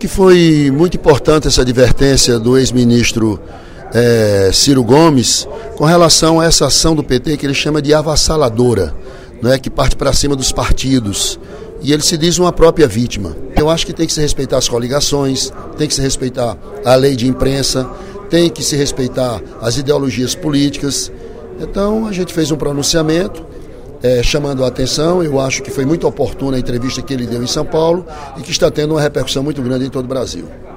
Que foi muito importante essa advertência do ex-ministro Ciro Gomes com relação a essa ação do PT que ele chama de avassaladora, né, que parte para cima dos partidos. E ele se diz uma própria vítima. Eu acho que tem que se respeitar as coligações, tem que se respeitar a lei de imprensa, tem que se respeitar as ideologias políticas. Então a gente fez um pronunciamento chamando a atenção. Eu acho que foi muito oportuna a entrevista que ele deu em São Paulo e que está tendo uma repercussão muito grande em todo o Brasil.